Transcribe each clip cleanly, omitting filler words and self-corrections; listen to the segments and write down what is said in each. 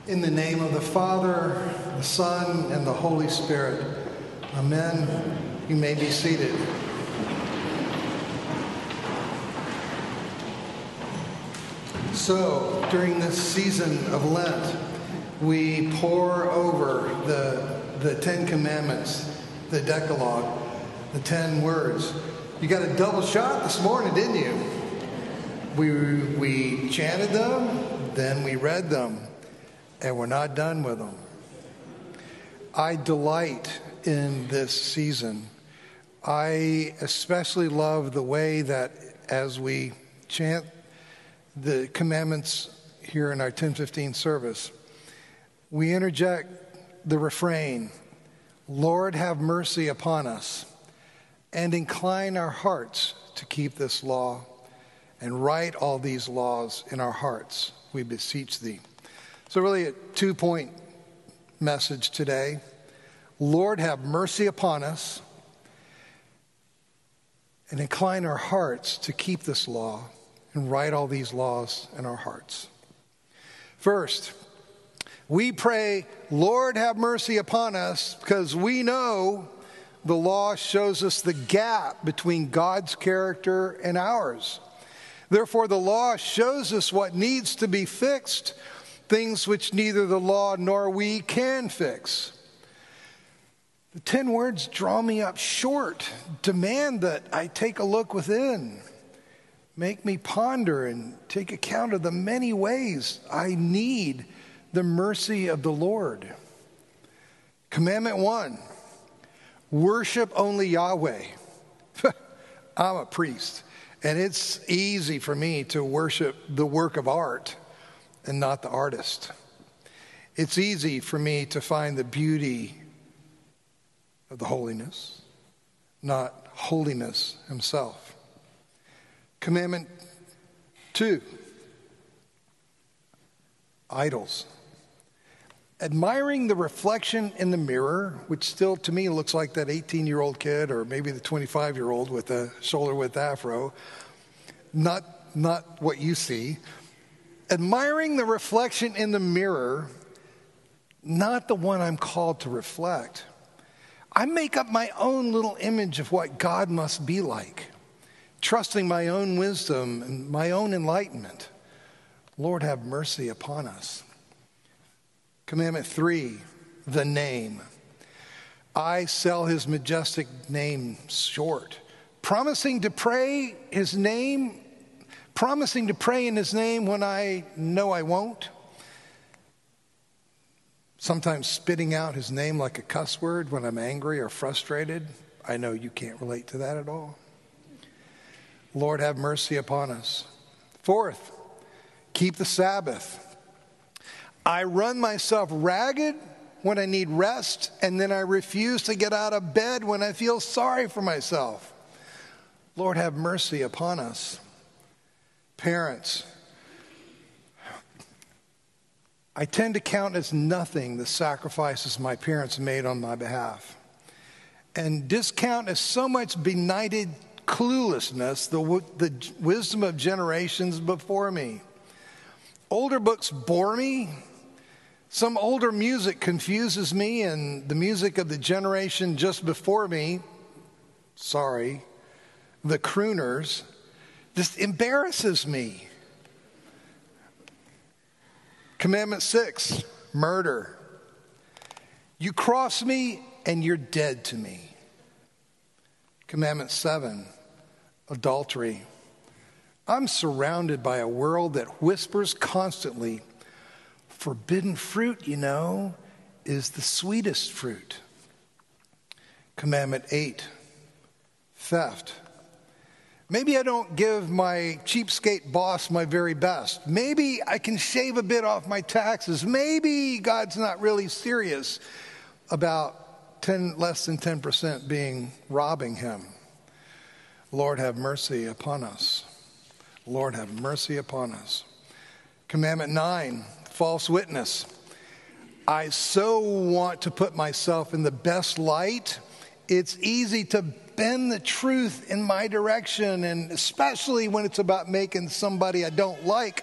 In the name of the Father, the Son, and the Holy Spirit. Amen. You may be seated. So, during this season of Lent, we pore over the Ten Commandments, the Decalogue, the 10 words. You got a double shot this morning, didn't you? We chanted them, then we read them, and we're not done with them. I delight in this season. I especially love the way that as we chant the commandments here in our 10:15 service, we interject the refrain, Lord, have mercy upon us, and incline our hearts to keep this law, and write all these laws in our hearts, we beseech thee. So really a 2-point message today. Lord, have mercy upon us, and incline our hearts to keep this law, and write all these laws in our hearts. First, we pray, Lord, have mercy upon us, because we know the law shows us the gap between God's character and ours. Therefore, the law shows us what needs to be fixed, things which neither the law nor we can fix. The 10 words draw me up short, demand that I take a look within, make me ponder and take account of the many ways I need the mercy of the Lord. Commandment 1, worship only Yahweh. I'm a priest, and it's easy for me to worship the work of art and not the artist. It's easy for me to find the beauty of the holiness, not holiness himself. Commandment 2, idols. Admiring the reflection in the mirror, which still to me looks like that 18-year-old kid or maybe the 25-year-old with a shoulder-width afro, not what you see. Admiring the reflection in the mirror, not the one I'm called to reflect. I make up my own little image of what God must be like, trusting my own wisdom and my own enlightenment. Lord, have mercy upon us. Commandment 3, the name. I sell his majestic name short, promising to pray in his name when I know I won't. Sometimes spitting out his name like a cuss word when I'm angry or frustrated. I know you can't relate to that at all. Lord, have mercy upon us. 4th, keep the Sabbath. I run myself ragged when I need rest, and then I refuse to get out of bed when I feel sorry for myself. Lord, have mercy upon us. Parents, I tend to count as nothing the sacrifices my parents made on my behalf, and discount as so much benighted cluelessness the wisdom of generations before me. Older books bore me. Some older music confuses me, and the music of the generation just before me, the crooners, just embarrasses me. Commandment 6, murder. You cross me and you're dead to me. Commandment 7, adultery. I'm surrounded by a world that whispers constantly, forbidden fruit, is the sweetest fruit. Commandment 8, theft. Maybe I don't give my cheapskate boss my very best. Maybe I can shave a bit off my taxes. Maybe God's not really serious about less than 10% robbing him. Lord, have mercy upon us. Lord, have mercy upon us. Commandment 9, false witness. I so want to put myself in the best light. It's easy to bend the truth in my direction, and especially when it's about making somebody I don't like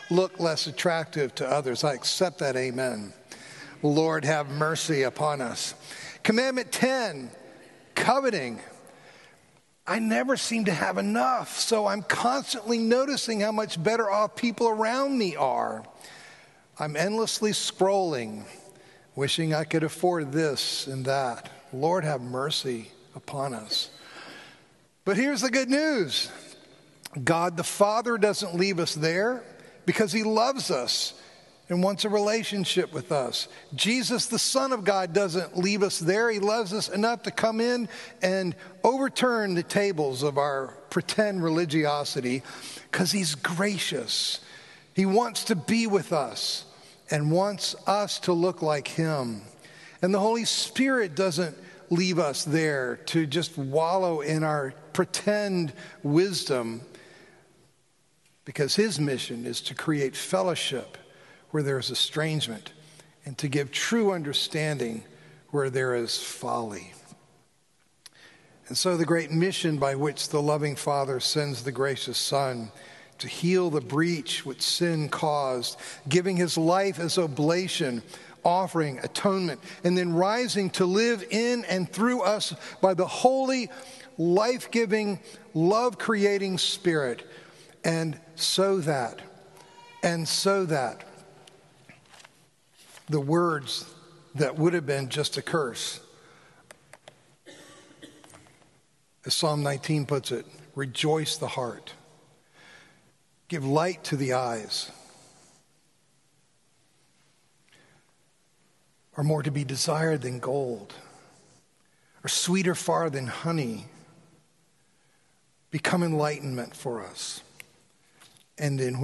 look less attractive to others. I accept that, amen. Lord, have mercy upon us. Commandment 10, coveting. I never seem to have enough, so I'm constantly noticing how much better off people around me are. I'm endlessly scrolling, wishing I could afford this and that. Lord, have mercy upon us. But here's the good news. God the Father doesn't leave us there because he loves us and wants a relationship with us. Jesus, the Son of God, doesn't leave us there. He loves us enough to come in and overturn the tables of our pretend religiosity because he's gracious. He wants to be with us and wants us to look like him. And the Holy Spirit doesn't leave us there to just wallow in our pretend wisdom, because his mission is to create fellowship where there is estrangement and to give true understanding where there is folly. And so the great mission by which the loving Father sends the gracious Son to heal the breach which sin caused, giving his life as oblation, offering atonement, and then rising to live in and through us by the holy, life-giving, love-creating Spirit. And so that the words that would have been just a curse, as Psalm 19 puts it, rejoice the heart, give light to the eyes, are more to be desired than gold, are sweeter far than honey, become enlightenment for us, and in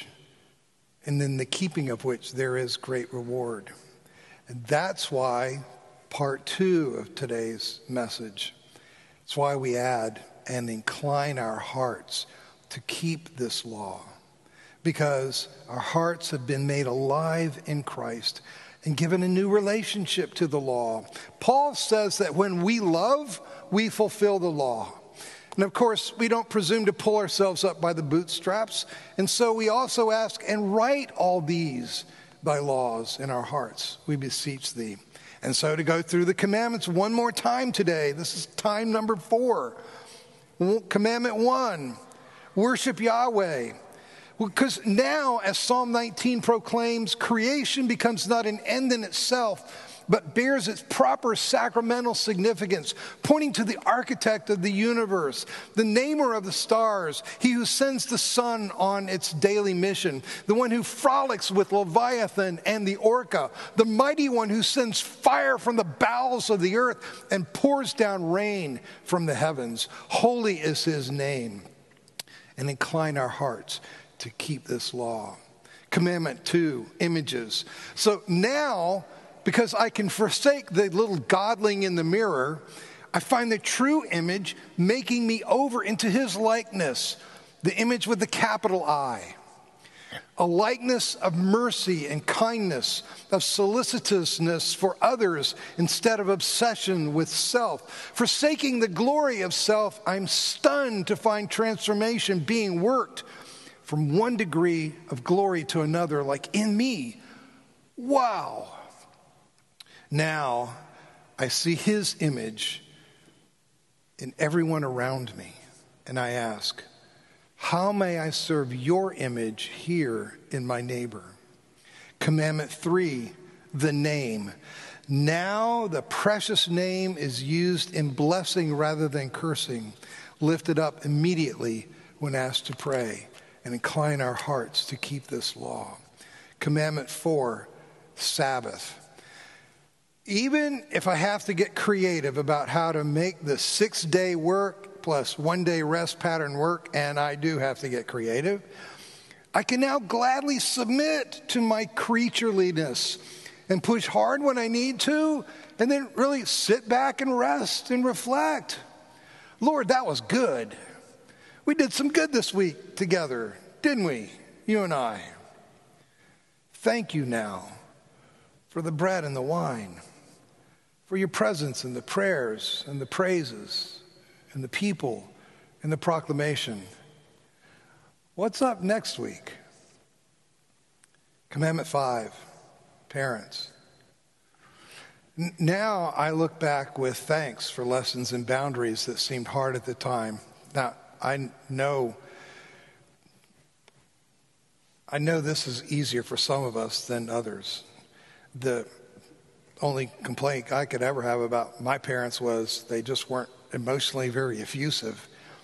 the keeping of which there is great reward. And that's why part 2 of today's message, it's why we add and incline our hearts to keep this law, because our hearts have been made alive in Christ and given a new relationship to the law. Paul says that when we love, we fulfill the law. And of course, we don't presume to pull ourselves up by the bootstraps. And so we also ask, and write all these thy laws in our hearts, we beseech thee. And so to go through the commandments one more time today, this is time number 4. Commandment 1, worship Yahweh. Because now, as Psalm 19 proclaims, creation becomes not an end in itself, but bears its proper sacramental significance, pointing to the architect of the universe, the namer of the stars, he who sends the sun on its daily mission, the one who frolics with Leviathan and the orca, the mighty one who sends fire from the bowels of the earth and pours down rain from the heavens. Holy is his name. And incline our hearts to keep this law. Commandment 2, images. So now, because I can forsake the little godling in the mirror, I find the true image making me over into his likeness, the image with the capital I. A likeness of mercy and kindness, of solicitousness for others instead of obsession with self. Forsaking the glory of self, I'm stunned to find transformation being worked from one degree of glory to another, like in me. Wow. Now I see his image in everyone around me, and I ask, how may I serve your image here in my neighbor? Commandment 3, the name. Now the precious name is used in blessing rather than cursing, lifted up immediately when asked to pray, and incline our hearts to keep this law. Commandment 4, Sabbath. Even if I have to get creative about how to make the 6-day work plus 1-day rest pattern work, and I do have to get creative, I can now gladly submit to my creatureliness and push hard when I need to, and then really sit back and rest and reflect. Lord, that was good. We did some good this week together, didn't we? You and I. Thank you now for the bread and the wine, for your presence and the prayers and the praises and the people and the proclamation. What's up next week? Commandment 5, parents. Now I look back with thanks for lessons and boundaries that seemed hard at the time. Now, I know this is easier for some of us than others. The only complaint I could ever have about my parents was they just weren't emotionally very effusive.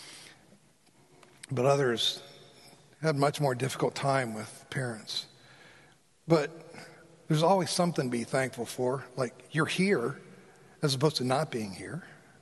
But others had a much more difficult time with parents. But there's always something to be thankful for, like you're here as opposed to not being here.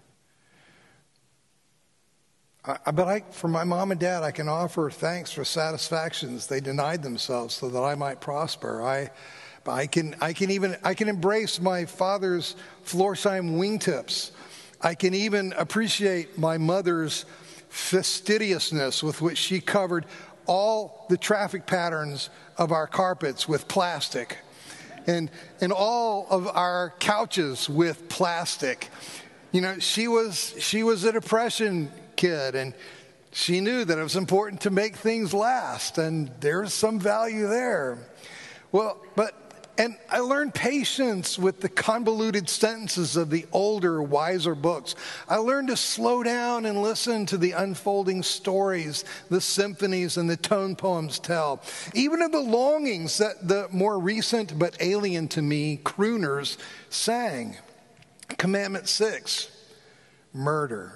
For my mom and dad, I can offer thanks for satisfactions they denied themselves so that I might prosper. I can embrace my father's Florsheim wingtips. I can even appreciate my mother's fastidiousness with which she covered all the traffic patterns of our carpets with plastic. And all of our couches with plastic. You know, she was a Depression kid, and she knew that it was important to make things last, and there's some value there. And I learned patience with the convoluted sentences of the older, wiser books. I learned to slow down and listen to the unfolding stories the symphonies and the tone poems tell. Even of the longings that the more recent but alien to me crooners sang. Commandment 6, murder.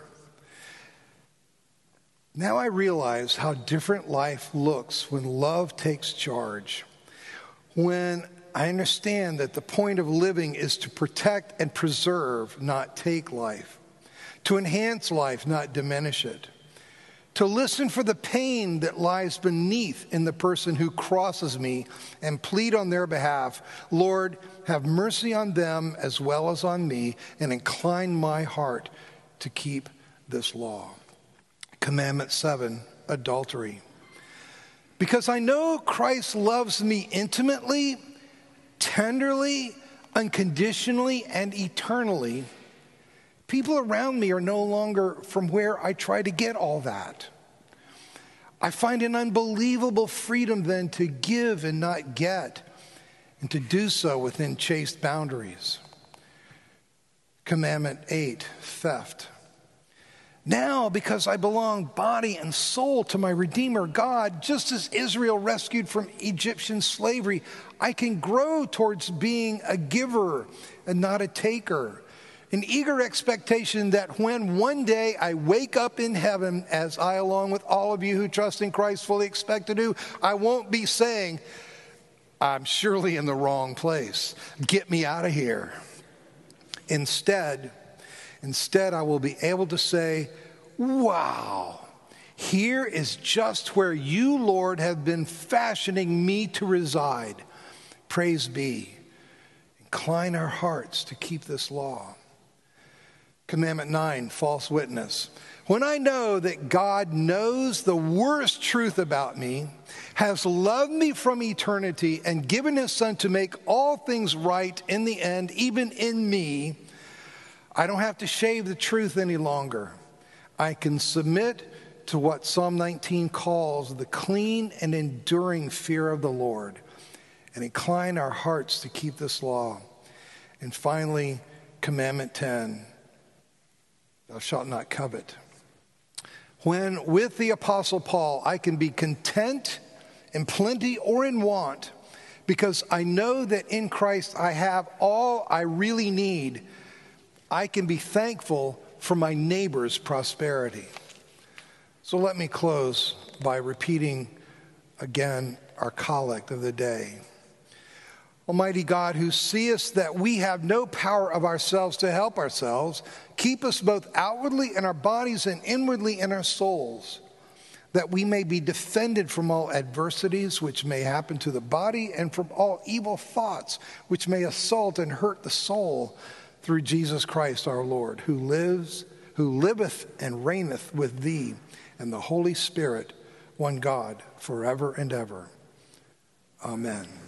Now I realize how different life looks when love takes charge. When I understand that the point of living is to protect and preserve, not take life. To enhance life, not diminish it. To listen for the pain that lies beneath in the person who crosses me and plead on their behalf. Lord, have mercy on them as well as on me, and incline my heart to keep this law. Commandment 7, adultery. Because I know Christ loves me intimately, tenderly, unconditionally, and eternally, people around me are no longer from where I try to get all that. I find an unbelievable freedom then to give and not get, and to do so within chaste boundaries. Commandment 8, theft. Now, because I belong body and soul to my Redeemer God, just as Israel rescued from Egyptian slavery, I can grow towards being a giver and not a taker. An eager expectation that when one day I wake up in heaven, as I, along with all of you who trust in Christ, fully expect to do, I won't be saying, I'm surely in the wrong place. Get me out of here. Instead, I will be able to say, wow, here is just where you, Lord, have been fashioning me to reside. Praise be. Incline our hearts to keep this law. Commandment 9, false witness. When I know that God knows the worst truth about me, has loved me from eternity, and given his Son to make all things right in the end, even in me, I don't have to shave the truth any longer. I can submit to what Psalm 19 calls the clean and enduring fear of the Lord, and incline our hearts to keep this law. And finally, Commandment 10, thou shalt not covet. When with the Apostle Paul, I can be content in plenty or in want, because I know that in Christ I have all I really need, I can be thankful for my neighbor's prosperity. So let me close by repeating again our collect of the day. Almighty God, who seest that we have no power of ourselves to help ourselves, keep us both outwardly in our bodies and inwardly in our souls, that we may be defended from all adversities which may happen to the body, and from all evil thoughts which may assault and hurt the soul, through Jesus Christ our Lord, who liveth and reigneth with thee and the Holy Spirit, one God, forever and ever. Amen.